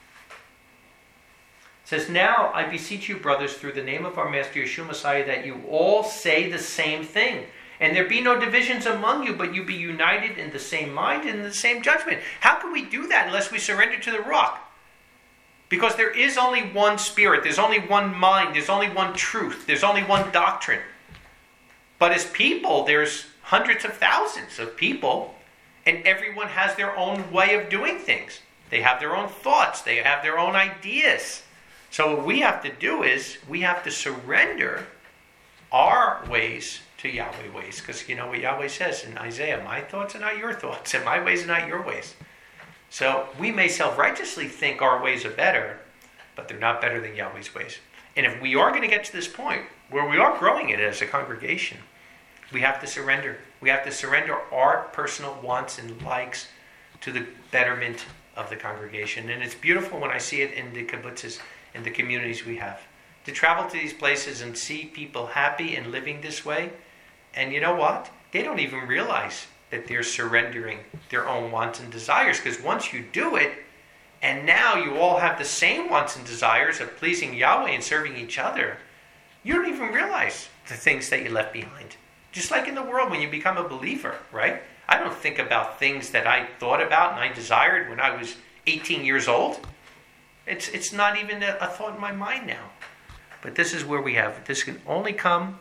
says, now I beseech you, brothers, through the name of our Master Yeshua Messiah, that you all say the same thing. And there be no divisions among you, but you be united in the same mind and in the same judgment. How can we do that unless we surrender to the Ruach? Because there is only one Spirit. There's only one mind. There's only one truth. There's only one doctrine. But as people, there's hundreds of thousands of people, and everyone has their own way of doing things. They have their own thoughts. They have their own ideas. So what we have to do is we have to surrender our ways to Yahweh ways. Because you know what Yahweh says in Isaiah, my thoughts are not your thoughts, and my ways are not your ways. So we may self-righteously think our ways are better, but they're not better than Yahweh's ways. And if we are going to get to this point where we are growing it as a congregation, we have to surrender. We have to surrender our personal wants and likes to the betterment of the congregation. And it's beautiful when I see it in the kibbutzes, in the communities we have. To travel to these places and see people happy and living this way. And you know what? They don't even realize that they're surrendering their own wants and desires. Because once you do it, and now you all have the same wants and desires of pleasing Yahweh and serving each other, you don't even realize the things that you left behind. Just like in the world when you become a believer, right? I don't think about things that I thought about and I desired when I was 18 years old. It's not even a thought in my mind now. But this is where we have it. This can only come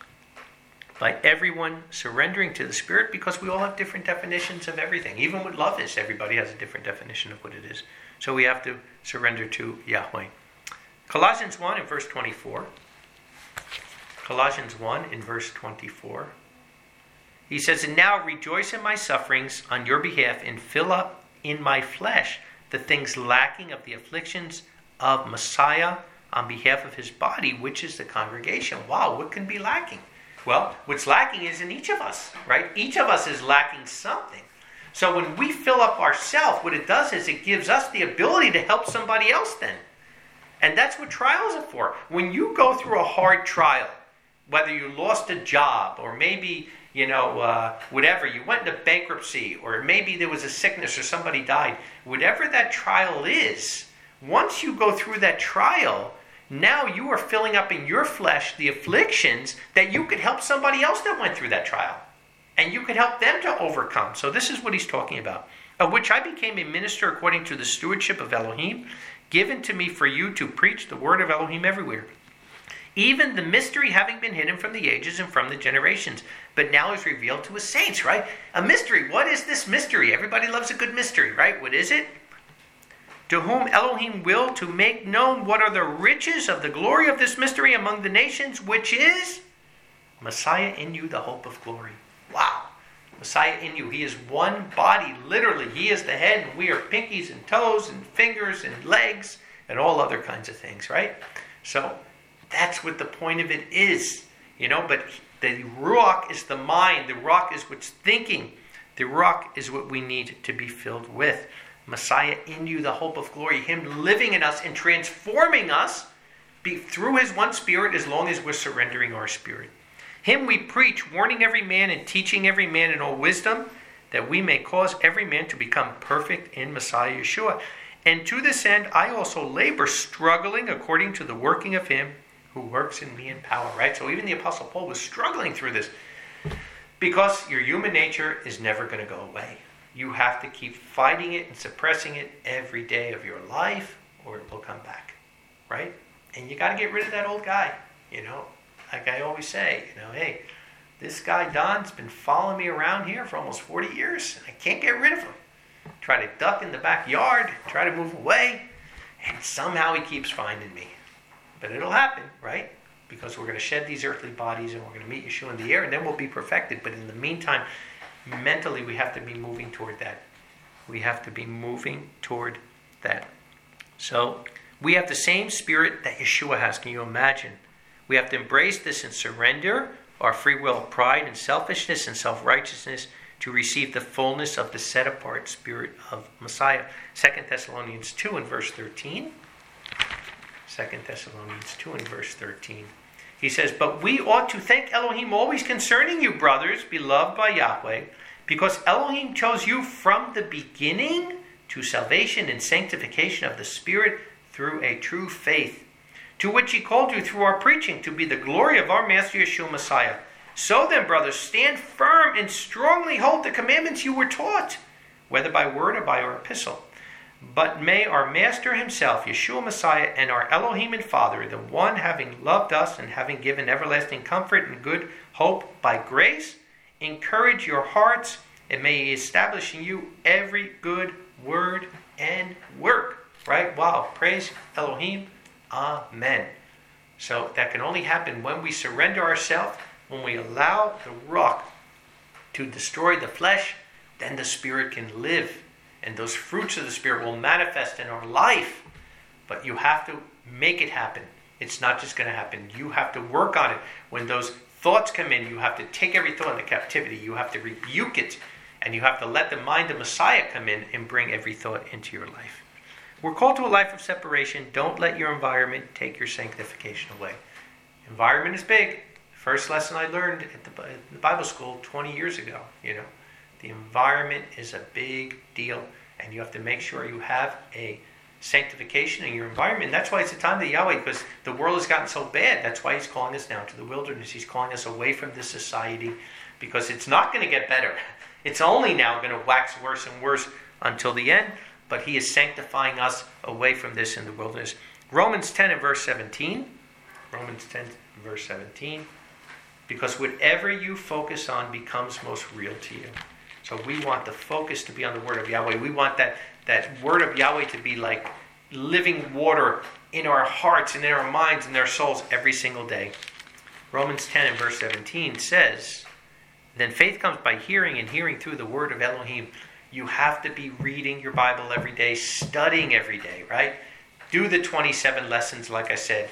by everyone surrendering to the Spirit, because we all have different definitions of everything. Even what love is, everybody has a different definition of what it is. So we have to surrender to Yahweh. Colossians 1 in verse 24. Colossians 1 in verse 24. He says, "And now rejoice in my sufferings on your behalf, and fill up in my flesh the things lacking of the afflictions of Messiah on behalf of his body, which is the congregation." Wow, what can be lacking? Well, what's lacking is in each of us, right? Each of us is lacking something. So when we fill up ourselves, what it does is it gives us the ability to help somebody else then. And that's what trials are for. When you go through a hard trial, whether you lost a job, or maybe, whatever, you went into bankruptcy, or maybe there was a sickness or somebody died, whatever that trial is, once you go through that trial, now you are filling up in your flesh the afflictions that you could help somebody else that went through that trial. And you could help them to overcome. So this is what he's talking about. "Of which I became a minister according to the stewardship of Elohim, given to me for you to preach the word of Elohim everywhere. Even the mystery having been hidden from the ages and from the generations, but now is revealed to his saints," right? A mystery. What is this mystery? Everybody loves a good mystery, right? What is it? "To whom Elohim will to make known what are the riches of the glory of this mystery among the nations, which is Messiah in you, the hope of glory." Wow. Messiah in you. He is one body, literally. He is the head, and we are pinkies and toes and fingers and legs and all other kinds of things, right? So that's what the point of it is. But the Ruach is the mind. The Ruach is what's thinking. The Ruach is what we need to be filled with. Messiah in you, the hope of glory. Him living in us and transforming us through his one Spirit, as long as we're surrendering our spirit. "Him we preach, warning every man and teaching every man in all wisdom, that we may cause every man to become perfect in Messiah Yeshua. And to this end I also labor, struggling according to the working of him who works in me in power." Right? So even the Apostle Paul was struggling through this, because your human nature is never going to go away. You have to keep fighting it and suppressing it every day of your life, or it will come back. Right? And you got to get rid of that old guy. Like I always say, hey, this guy Don's been following me around here for almost 40 years. And I can't get rid of him. Try to duck in the backyard, try to move away, and somehow he keeps finding me. But it'll happen, right? Because we're going to shed these earthly bodies and we're going to meet Yeshua in the air, and then we'll be perfected. But in the meantime, mentally we have to be moving toward that. We have to be moving toward that. So we have the same spirit that Yeshua has. Can you imagine? We have to embrace this and surrender our free will, pride and selfishness and self-righteousness to receive the fullness of the set-apart spirit of Messiah. 2 Thessalonians 2 in verse 13. 2 Thessalonians 2 in verse 13. He says, "But we ought to thank Elohim always concerning you, brothers, beloved by Yahweh, because Elohim chose you from the beginning to salvation and sanctification of the Spirit through a true faith, to which he called you through our preaching, to be the glory of our Master Yeshua Messiah. So then, brothers, stand firm and strongly hold the commandments you were taught, whether by word or by our epistle. But may our Master himself, Yeshua Messiah, and our Elohim and Father, the one having loved us and having given everlasting comfort and good hope by grace, encourage your hearts, and may he establish in you every good word and work." Right? Wow. Praise Elohim. Amen. So that can only happen when we surrender ourselves, when we allow the ruach to destroy the flesh, then the Spirit can live. And those fruits of the Spirit will manifest in our life. But you have to make it happen. It's not just going to happen. You have to work on it. When those thoughts come in, you have to take every thought into captivity. You have to rebuke it. And you have to let the mind of Messiah come in and bring every thought into your life. We're called to a life of separation. Don't let your environment take your sanctification away. Environment is big. First lesson I learned at the Bible school 20 years ago. The environment is a big deal. And you have to make sure you have a sanctification in your environment. That's why it's the time of Yahweh, because the world has gotten so bad. That's why he's calling us down to the wilderness. He's calling us away from this society, because it's not going to get better. It's only now going to wax worse and worse until the end. But he is sanctifying us away from this in the wilderness. Romans 10 and verse 17. Romans 10 and verse 17. Because whatever you focus on becomes most real to you. So we want the focus to be on the word of Yahweh. We want that word of Yahweh to be like living water in our hearts and in our minds and our souls every single day. Romans 10 and verse 17 says, then faith comes by hearing, and hearing through the word of Elohim. You have to be reading your Bible every day, studying every day, right? Do the 27 lessons, like I said,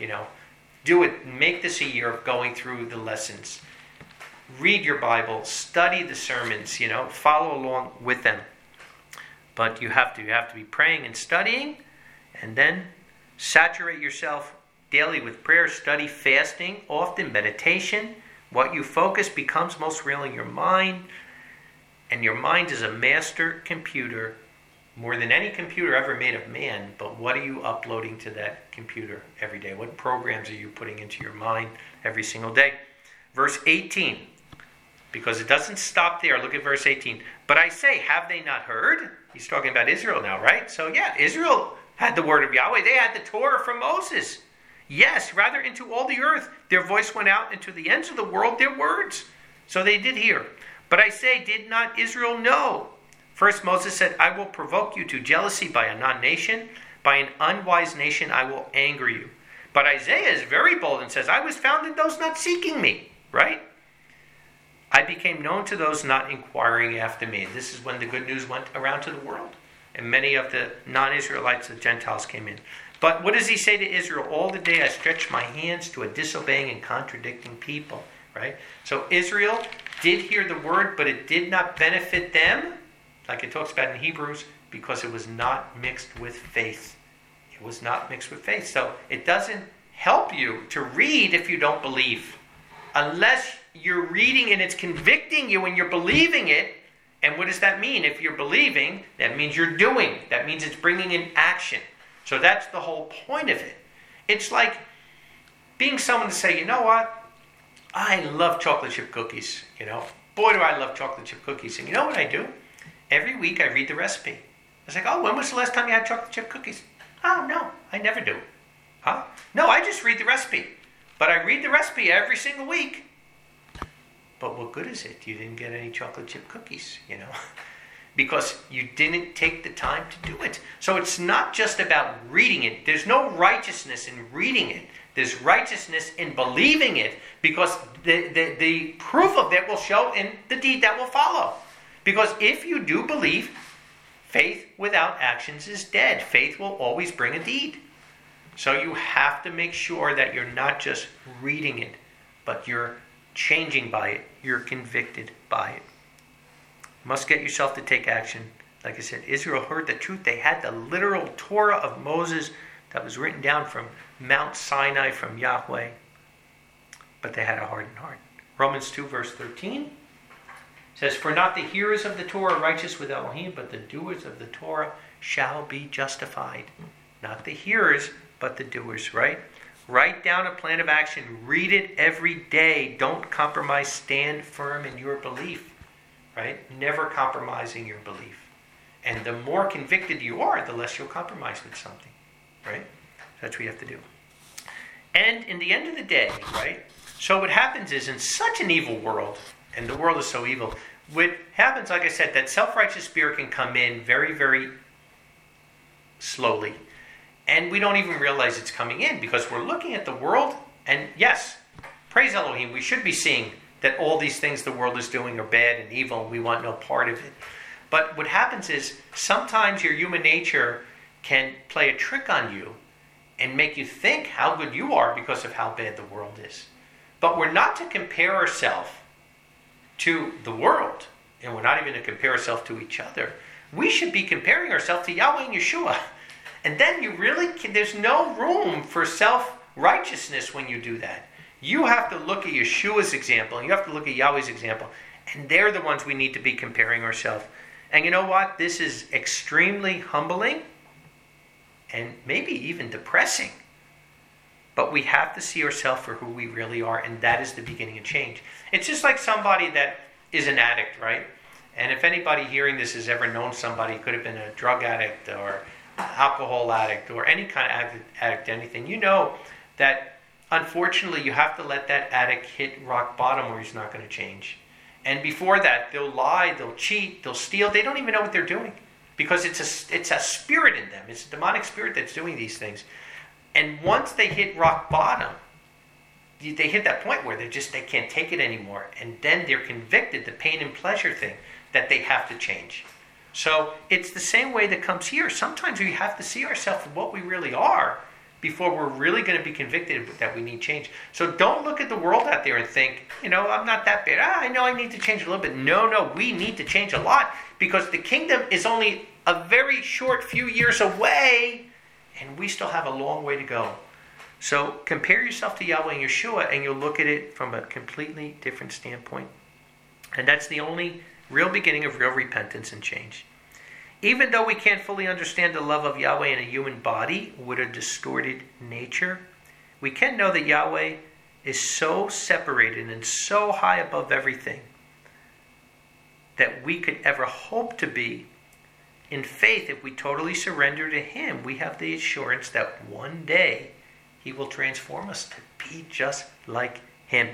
Do it. Make this a year of going through the lessons. Read your Bible, study the sermons, follow along with them. But you have to be praying and studying, and then saturate yourself daily with prayer, study, fasting, often meditation. What you focus becomes most real in your mind, and your mind is a master computer, more than any computer ever made of man. But what are you uploading to that computer every day? What programs are you putting into your mind every single day? Verse 18, because it doesn't stop there. Look at verse 18. But I say, have they not heard? He's talking about Israel now, right? So yeah, Israel had the word of Yahweh. They had the Torah from Moses. Yes, rather into all the earth. Their voice went out into the ends of the world, their words. So they did hear. But I say, did not Israel know? First Moses said, I will provoke you to jealousy by a non-nation. By an unwise nation I will anger you. But Isaiah is very bold and says, I was found in those not seeking me. Right? I became known to those not inquiring after me. And this is when the good news went around to the world. And many of the non-Israelites, the Gentiles, came in. But what does he say to Israel? All the day I stretched my hands to a disobeying and contradicting people. Right? So Israel did hear the word, but it did not benefit them, like it talks about in Hebrews, because it was not mixed with faith. It was not mixed with faith. So it doesn't help you to read if you don't believe. Unless you're reading and it's convicting you and you're believing it. And what does that mean? If you're believing, that means you're doing. That means it's bringing in action. So that's the whole point of it. It's like being someone to say, you know what? I love chocolate chip cookies. Boy, do I love chocolate chip cookies. And you know what I do? Every week I read the recipe. I was like, oh, when was the last time you had chocolate chip cookies? Oh, no, I never do. Huh? No, I just read the recipe. But I read the recipe every single week. But what good is it? You didn't get any chocolate chip cookies, because you didn't take the time to do it. So it's not just about reading it. There's no righteousness in reading it. There's righteousness in believing it, because the proof of that will show in the deed that will follow. Because if you do believe, faith without actions is dead. Faith will always bring a deed. So you have to make sure that you're not just reading it, but you're changing by it. You're convicted by it. You must get yourself to take action. Like I said, Israel heard the truth. They had the literal Torah of Moses that was written down from Mount Sinai from Yahweh. But they had a hardened heart. Romans 2 verse 13 says, for not the hearers of the Torah are righteous with Elohim, but the doers of the Torah shall be justified. Not the hearers, but the doers, right? Write down a plan of action. Read it every day. Don't compromise. Stand firm in your belief, right? Never compromising your belief. And the more convicted you are, the less you'll compromise with something, right? That's what you have to do. And in the end of the day, right? So what happens is, in such an evil world, and the world is so evil, what happens, like I said, that self-righteous spirit can come in very, very slowly. And we don't even realize it's coming in because we're looking at the world. And yes, praise Elohim, we should be seeing that all these things the world is doing are bad and evil, and we want no part of it. But what happens is sometimes your human nature can play a trick on you and make you think how good you are because of how bad the world is. But we're not to compare ourselves to the world, and we're not even to compare ourselves to each other. We should be comparing ourselves to Yahweh and Yeshua. And then there's no room for self-righteousness when you do that. You have to look at Yeshua's example, and you have to look at Yahweh's example, and they're the ones we need to be comparing ourselves. And you know what? This is extremely humbling and maybe even depressing. But we have to see ourselves for who we really are, and that is the beginning of change. It's just like somebody that is an addict, right? And if anybody hearing this has ever known somebody, could have been a drug addict or alcohol addict or any kind of addict, anything, you know that unfortunately you have to let that addict hit rock bottom or he's not going to change. And before that, they'll lie, they'll cheat, they'll steal. They don't even know what they're doing because it's a spirit in them. It's a demonic spirit that's doing these things. And once they hit rock bottom, they hit that point where they can't take it anymore. And then they're convicted, the pain and pleasure thing, that they have to change. So it's the same way that comes here. Sometimes we have to see ourselves for what we really are before we're really going to be convicted that we need change. So don't look at the world out there and think, I'm not that bad. I know I need to change a little bit. No, we need to change a lot because the kingdom is only a very short few years away and we still have a long way to go. So compare yourself to Yahweh and Yeshua and you'll look at it from a completely different standpoint. And that's the only real beginning of real repentance and change. Even though we can't fully understand the love of Yahweh in a human body with a distorted nature, we can know that Yahweh is so separated and so high above everything that we could ever hope to be in faith. If we totally surrender to Him, we have the assurance that one day He will transform us to be just like Him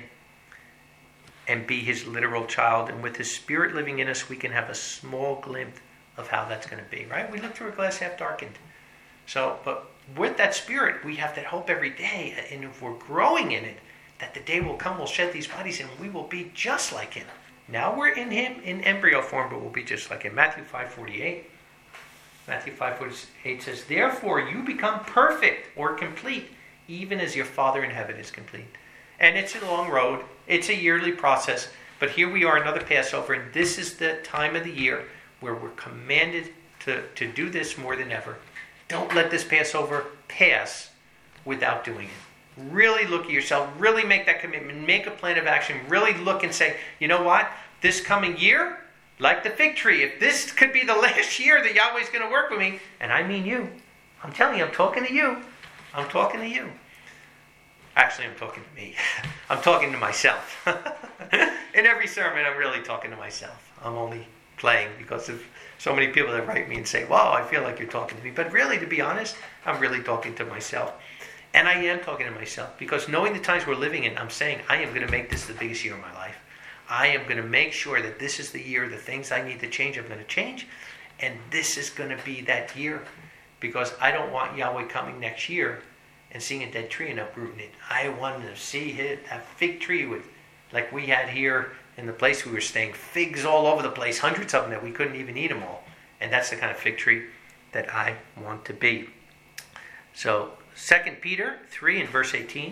and be His literal child. And with His Spirit living in us, we can have a small glimpse of how that's going to be, right? We look through a glass half darkened. So, but with that Spirit, we have that hope every day. And if we're growing in it, that the day will come, we'll shed these bodies and we will be just like Him. Now we're in Him in embryo form, but we'll be just like Him. Matthew 5:48. Matthew 5:48 says, "Therefore you become perfect or complete, even as your Father in heaven is complete." And it's a long road. It's a yearly process. But here we are, another Passover, and this is the time of the year where we're commanded to do this more than ever. Don't let this Passover pass without doing it. Really look at yourself. Really make that commitment. Make a plan of action. Really look and say, you know what? This coming year, like the fig tree, if this could be the last year that Yahweh's going to work with me, and I mean you. I'm telling you, I'm talking to you. I'm talking to you. Actually, I'm talking to me. I'm talking to myself. In every sermon, I'm really talking to myself. I'm only playing because of so many people that write me and say, wow, I feel like you're talking to me. But really, to be honest, I'm really talking to myself. And I am talking to myself because knowing the times we're living in, I'm saying I am going to make this the biggest year of my life. I am going to make sure that this is the year, the things I need to change, I'm going to change. And this is going to be that year because I don't want Yahweh coming next year and seeing a dead tree and uprooting it. I want to see that fig tree with, like we had here in the place we were staying, figs all over the place, hundreds of them that we couldn't even eat them all. And that's the kind of fig tree that I want to be. So 2 Peter 3 and verse 18.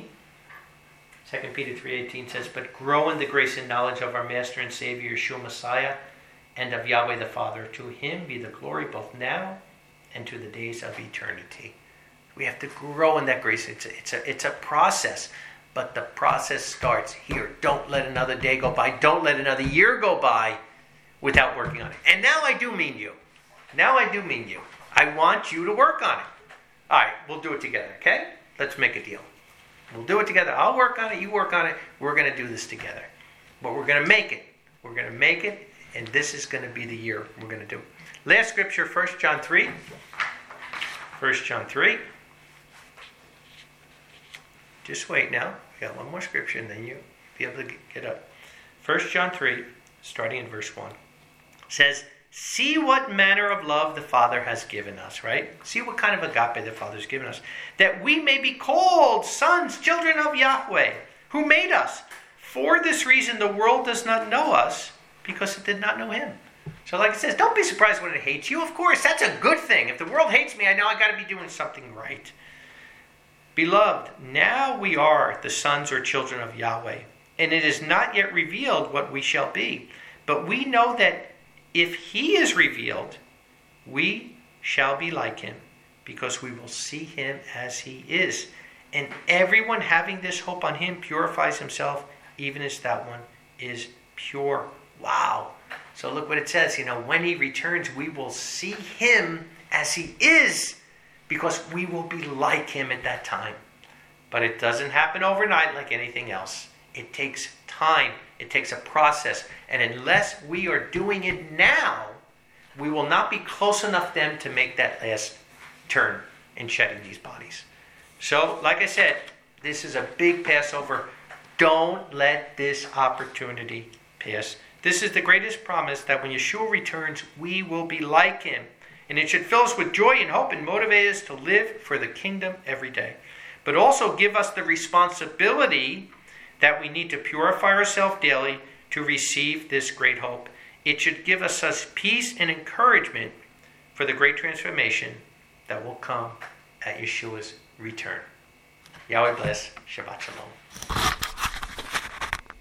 2 Peter 3:18 says, "But grow in the grace and knowledge of our Master and Savior, Yeshua Messiah, and of Yahweh the Father. To Him be the glory both now and to the days of eternity." We have to grow in that grace. It's a process. But the process starts here. Don't let another day go by. Don't let another year go by without working on it. And now I do mean you. Now I do mean you. I want you to work on it. All right, we'll do it together, okay? Let's make a deal. We'll do it together. I'll work on it. You work on it. We're going to do this together. But we're going to make it. We're going to make it. And this is going to be the year we're going to do it. Last scripture, 1 John 3. 1 John 3. Just wait now. We got one more scripture and then you'll be able to get up. 1 John 3, starting in verse 1, says, see what manner of love the Father has given us, right? See what kind of agape the Father has given us. That we may be called sons, children of Yahweh, who made us. For this reason, the world does not know us, because it did not know him. So like it says, don't be surprised when it hates you. Of course, that's a good thing. If the world hates me, I know I got to be doing something right. Beloved, now we are the sons or children of Yahweh, and it is not yet revealed what we shall be. But we know that if he is revealed, we shall be like him, because we will see him as he is. And everyone having this hope on him purifies himself, even as that one is pure. Wow. So look what it says. When he returns, we will see him as he is, because we will be like him at that time. But it doesn't happen overnight like anything else. It takes time. It takes a process. And unless we are doing it now, we will not be close enough then to make that last turn in shedding these bodies. So, like I said, this is a big Passover. Don't let this opportunity pass. This is the greatest promise, that when Yeshua returns, we will be like him. And it should fill us with joy and hope and motivate us to live for the kingdom every day. But also give us the responsibility that we need to purify ourselves daily to receive this great hope. It should give us such peace and encouragement for the great transformation that will come at Yeshua's return. Yahweh bless. Shabbat Shalom.